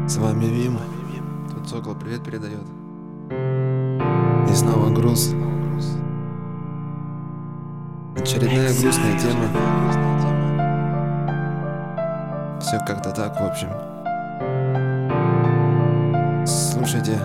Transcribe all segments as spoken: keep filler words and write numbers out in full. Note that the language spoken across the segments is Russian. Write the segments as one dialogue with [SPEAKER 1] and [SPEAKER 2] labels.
[SPEAKER 1] С вами Вим. Тут Сокол привет передает. И снова груз. Очередная грустная тема. Все как-то так, в общем. Слушайте.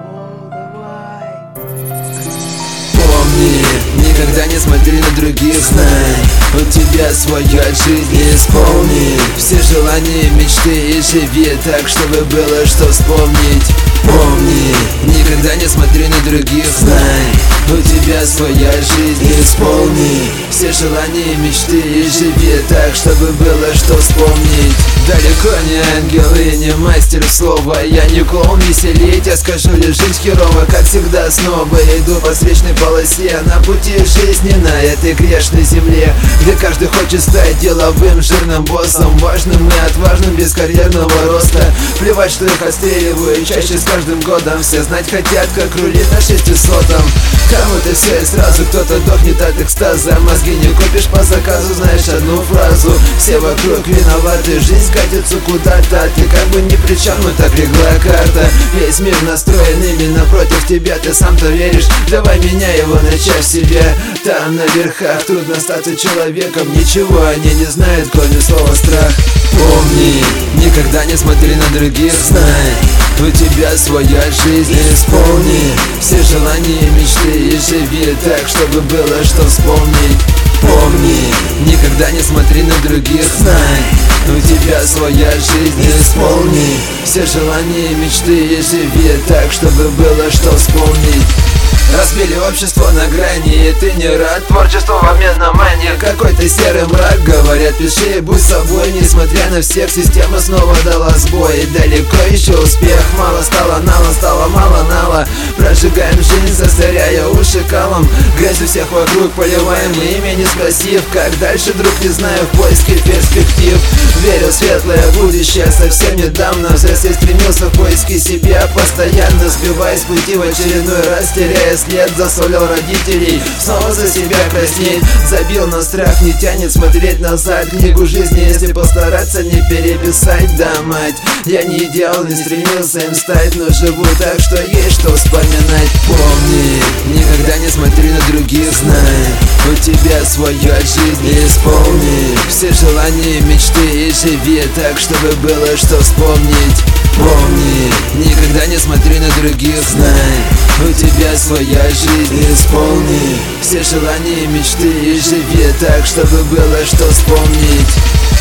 [SPEAKER 2] Помни, никогда не смотри на других, знай, у тебя своя жизнь, исполни все желания, мечты и живи так, чтобы было что вспомнить. Помни, никогда не смотри на других, знай, у тебя своя жизнь, исполни все желания, мечты и живи так, чтобы было что вспомнить. Далеко не ангел и не мастер слова, я не клоун веселить, я скажу лишь жить херово, как всегда снова иду по встречной полосе на пути жизни на этой грешной земле, где каждый хочет стать деловым жирным боссом, важным и отважным без карьерного роста. Плевать, что их отстреливают чаще с каждым годом, все знать хотят, как рулить на шестисотом. Кому-то все и сразу, кто-то дохнет от экстаза, мозги не купишь по заказу, знаешь одну фразу, все вокруг виноваты, жизнь катится куда-то, ты как бы ни при чем, но так легла карта. Весь мир настроен именно против тебя, ты сам-то веришь, давай меняй его на часть себя. Там на верхах трудно стать человеком, ничего они не знают, кроме слова страх. Помни, никогда не смотри на других, знай, у тебя своя жизнь, исполни все желания, мечты и живи так, чтобы было что вспомнить. Помни, никогда не смотри на других, знай, у тебя своя жизнь, исполни все желания, мечты и живи так, чтобы было что вспомнить. Разбили общество на грани, и ты не рад творчеству в обмен на мания. Какой-то серый мрак, говорят, пиши, будь собой. Несмотря на всех, система снова дала сбой. И далеко еще успех, мало стало нала, стало мало нала. Прожигаем жизнь, засоряя уши калом. Грязь у всех вокруг поливаем, имя не спросив. Как дальше, друг, не знаю, в поиске перспектив. Верю в светлое будущее, совсем недавно взрослый стремился в поиске себя, постоянно сбиваясь с пути в очередной раз, теряя след, засолил родителей, снова за себя краснеет. Забил на страх, не тянет смотреть назад. Книгу жизни, если постараться, не переписать. Да, мать, я не идеал, не стремился им стать, но живу так, что есть что вспоминать. Помни, никогда не смотри на других, знай, у тебя своя жизнь, исполни все желания, мечты и живи так, чтобы было что вспомнить. Помни, никогда не смотри на других, знай, у тебя своя жизнь, исполни все желания, мечты и живи так, чтобы было что вспомнить.